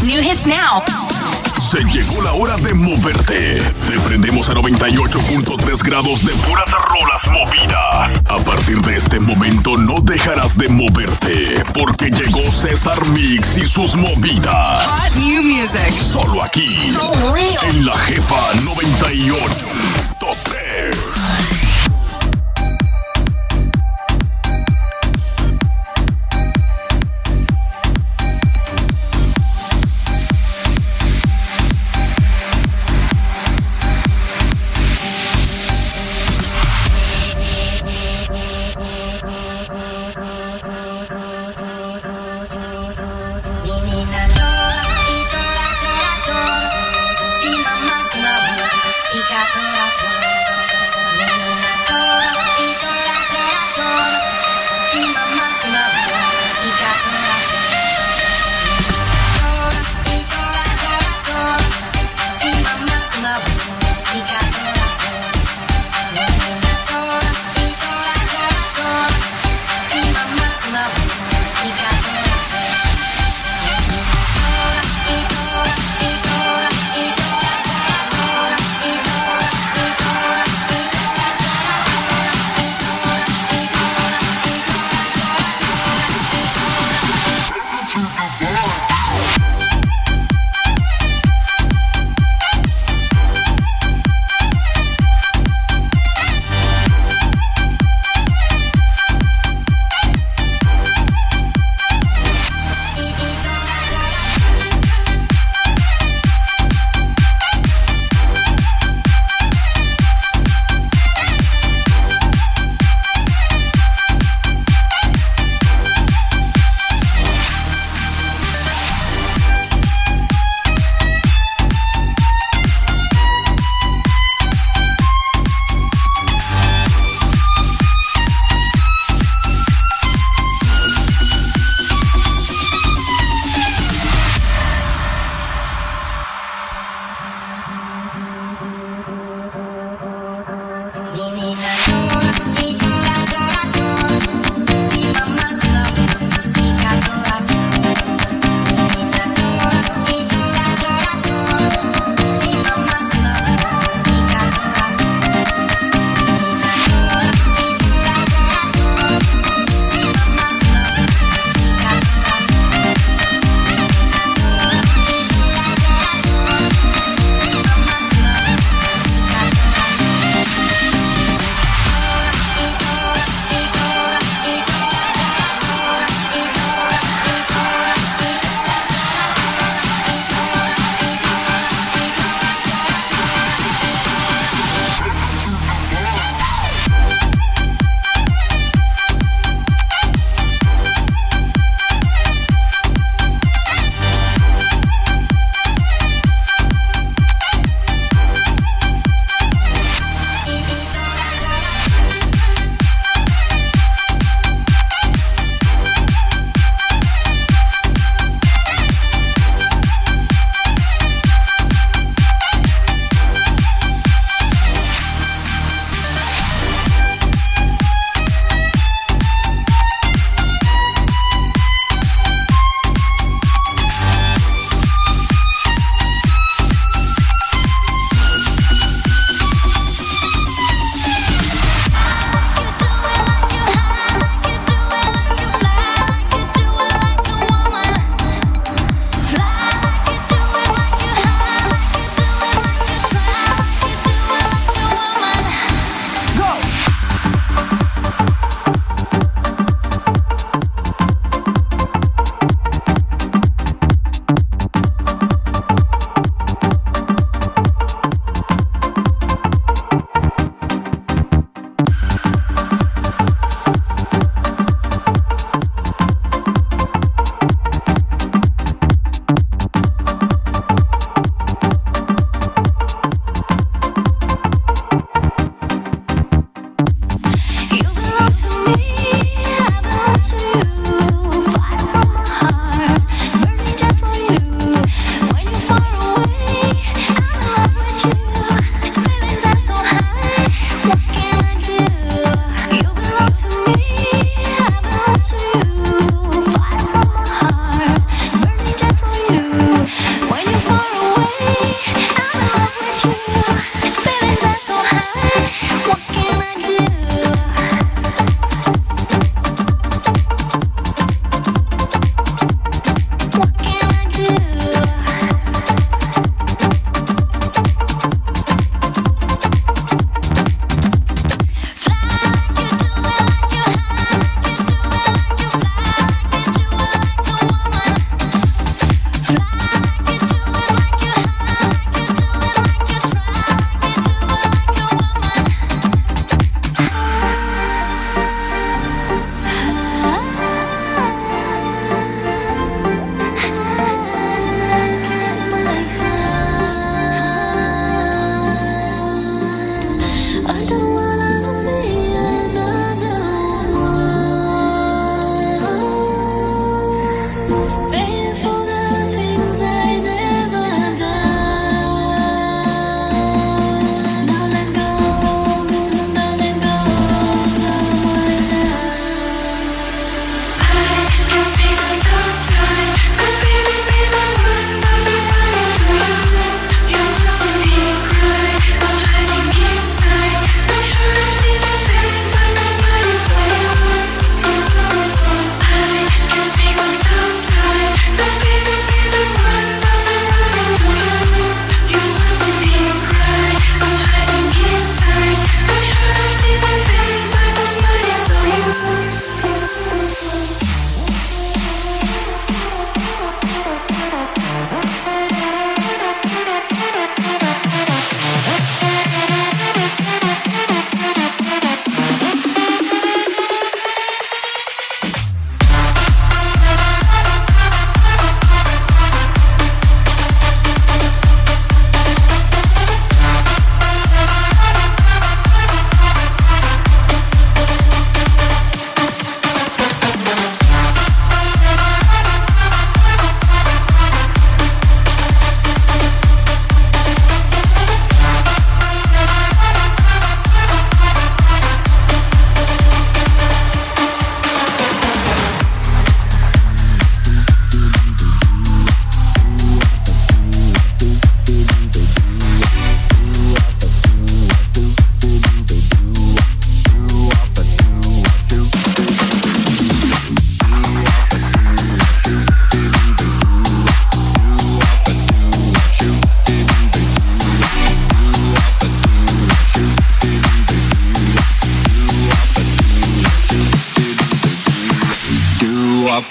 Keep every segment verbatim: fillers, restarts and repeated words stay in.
New hits now. Se llegó la hora de moverte. Te prendemos a noventa y ocho punto tres grados de puras rolas movida. A partir de este momento no dejarás de moverte, porque llegó César Mix y sus movidas. Hot new music. Solo aquí, So real. en La Jefa noventa y ocho punto tres. Ikatora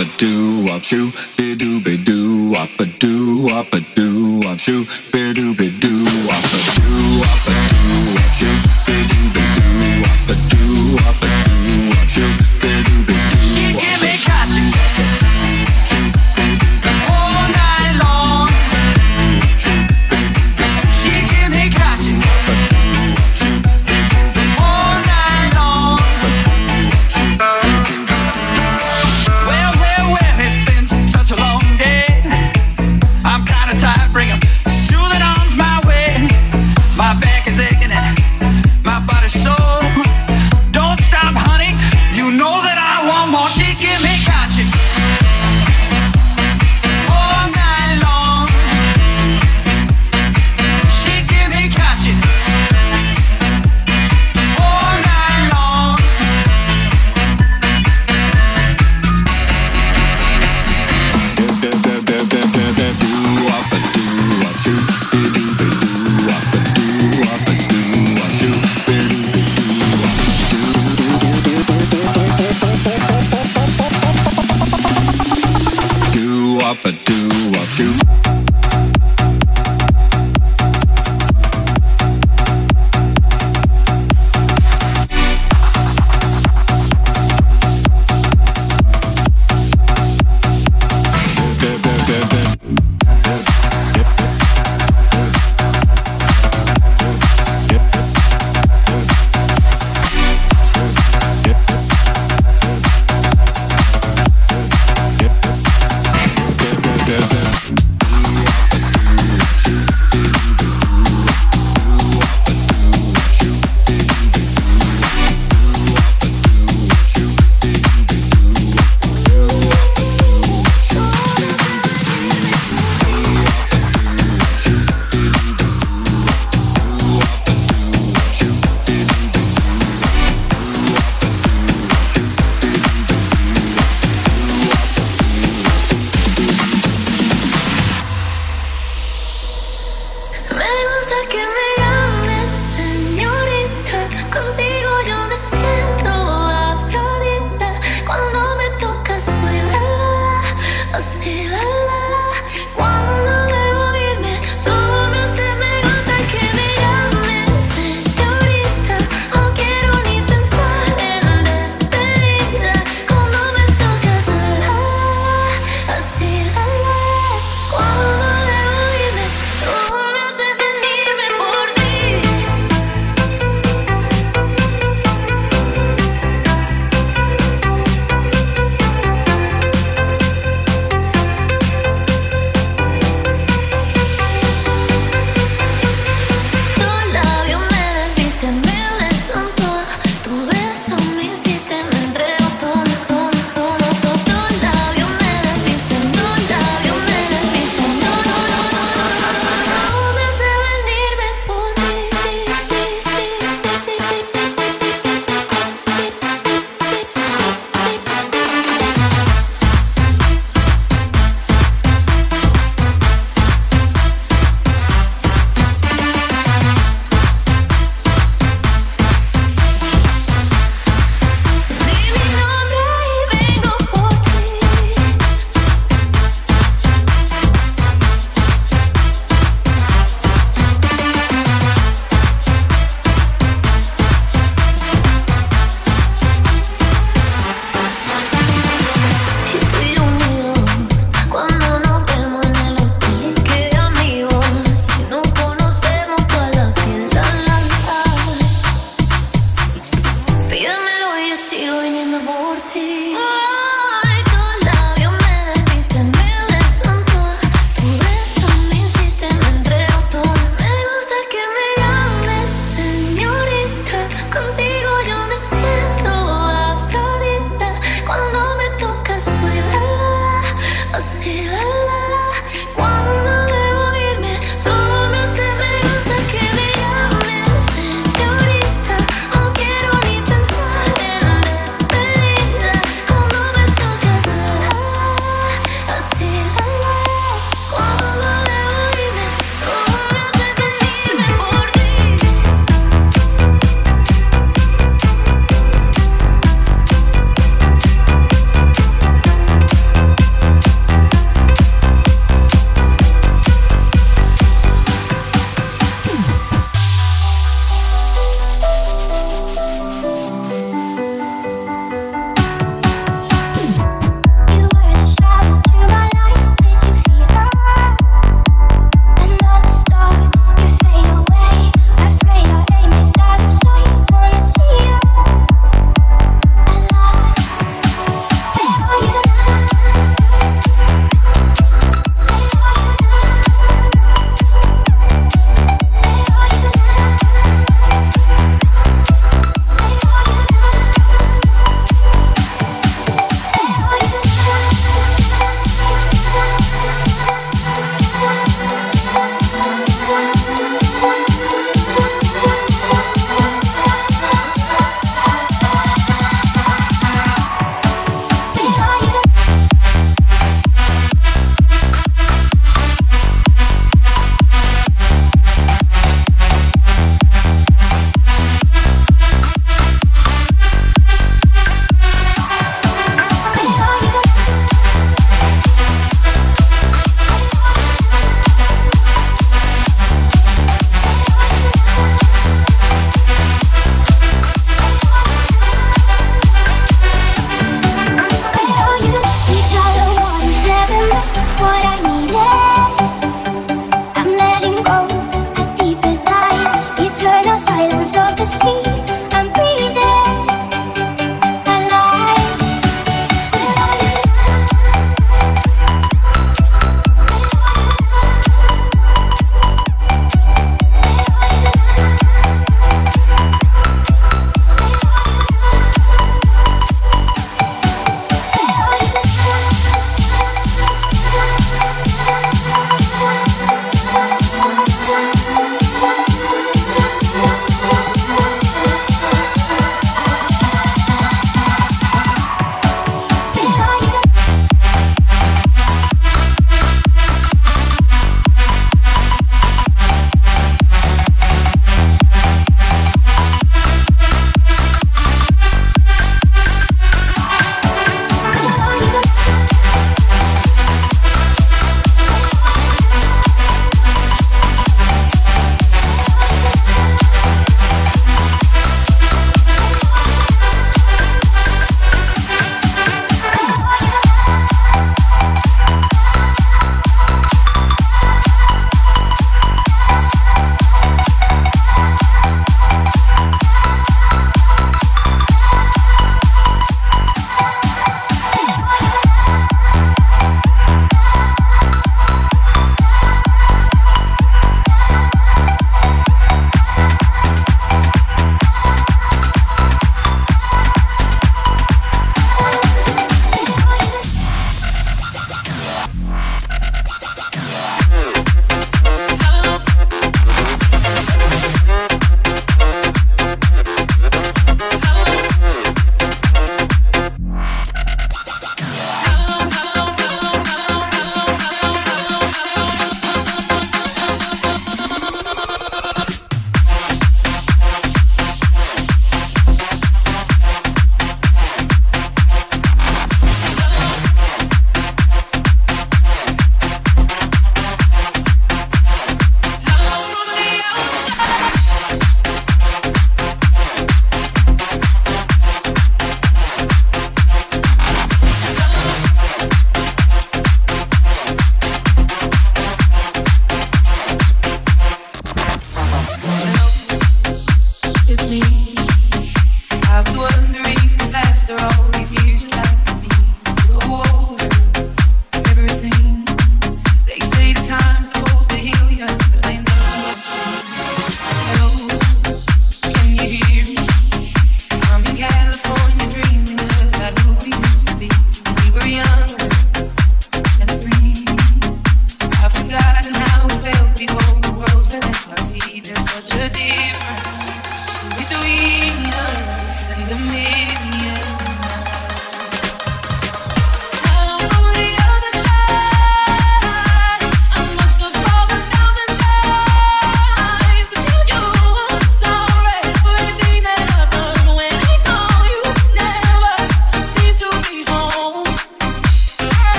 a doo wop shoo, be doo be doo wop a doo wop a doo wop shoo, be doo be doo wop a doo wop a doo wop shoo, be doo be doo wop a doo wop a doo wop shoo, be doo be doo. She give me cotton all night long. She give me cotton all night long. Well, well, well, it's been such a long day. I'm kinda tired, bring 'em soothing arms my way. My back is aching and my body's sore. Don't stop, honey, you know that I want more. She give me cotton all night long. She give me cotton all night long. Up a do up shoot.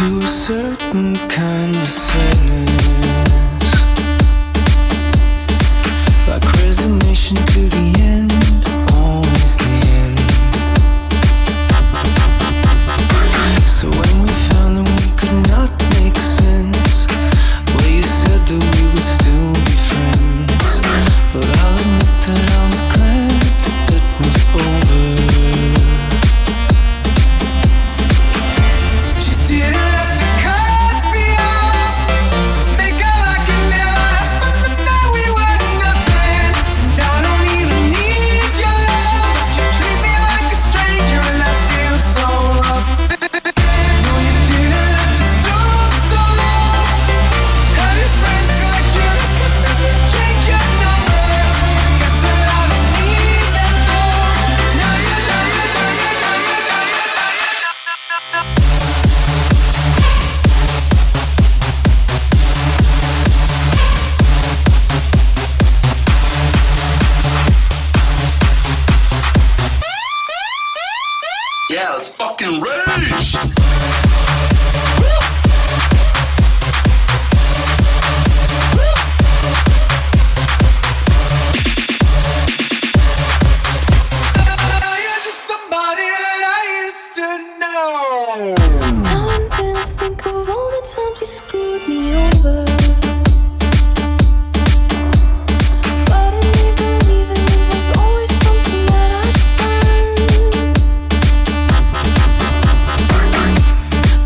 to a certain kind of sadness, like resignation to the end, always the end. So when we found that we could not make sense, well, you said that we would still be friends, but I'll admit that I was glad that it was over. She didn't have to cut me off, make out like it never happened, that we were nothing. I don't even need your love. You treat me like a stranger and I feel so rough. No, you didn't have to stop so long. Have your friends collect your records and you change your number. Guess that I don't need them more. Now you know, you know, you know, you know, you know, you know. Yeah, let's fucking rage! You're just somebody that I used to know. Now and then I think of all the times you screwed me over. But I never even knew it was always something that I'd done.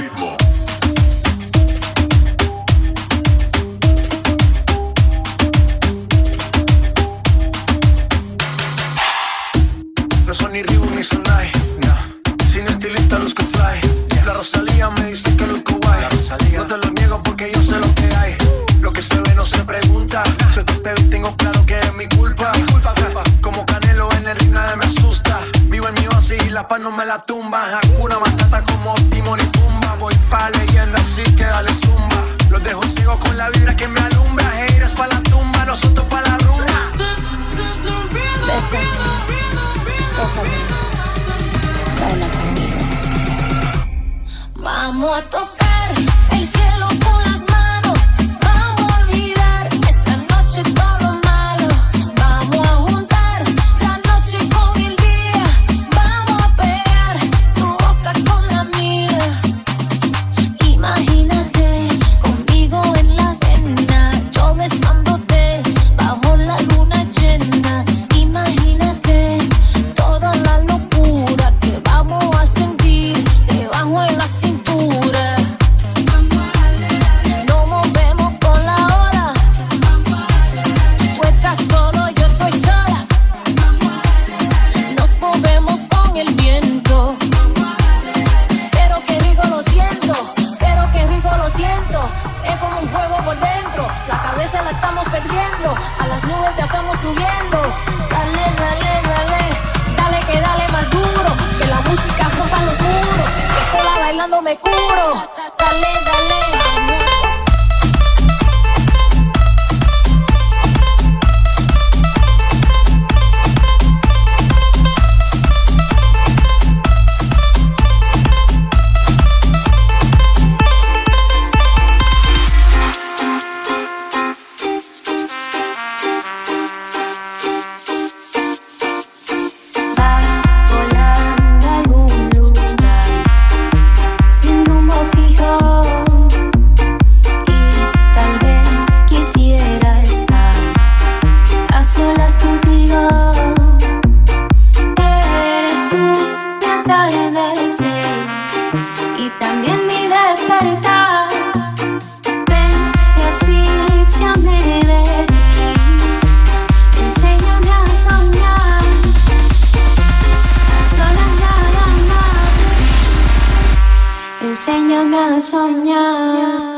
ritmo. No son ni Reebok ni Sonai, no. Sin estilista luzco fly. La Rosalía me dice que luzco guay. No te lo niego porque yo sé lo que hay. Lo que se ve no se pregunta. Soy tostero y tengo claro que es mi culpa. Como Canelo en el ring nadie me asusta. Vivo en mi oasis y la paz no me la tumba. Hakuna Matata como Timon y Pumba. Voy pa' leyenda así que dale zumba. Los dejo ciegos con la vibra que me alumbra. Haters pa' la tumba, nosotros pa' la rumba. Bésame, tócame, baila conmigo. Vamos a tocar el cielo con las manos. Vamos a olvidar esta noche todo lo malo. Vamos a juntar la noche con el día. Vamos a pegar tu boca con la mía. Imagínate conmigo en la arena, yo besándote bajo la luna llena. Imagínate toda la locura que vamos a sentir debajo de la cintura. Nos movemos con la hora. Tú estás solo, yo estoy sola. Nos movemos con el viento. Pero qué rico lo siento, pero qué rico lo siento. Es como un fuego por dentro. La cabeza la estamos perdiendo. A las nubes ya estamos subiendo. Dale, dale, dale. Dale que dale más duro. Que la música rompa los muros. Que sola bailando me curo. Dale, dale. Vas volando a algún lugar sin rumbo fijo y tal vez quisiera estar a solas contigo. Eres tú mi atardecer y también mi despertar. Ven y asfixiame de ti. Enséñame a soñar, a soñar, a amar. Enséñame a soñar.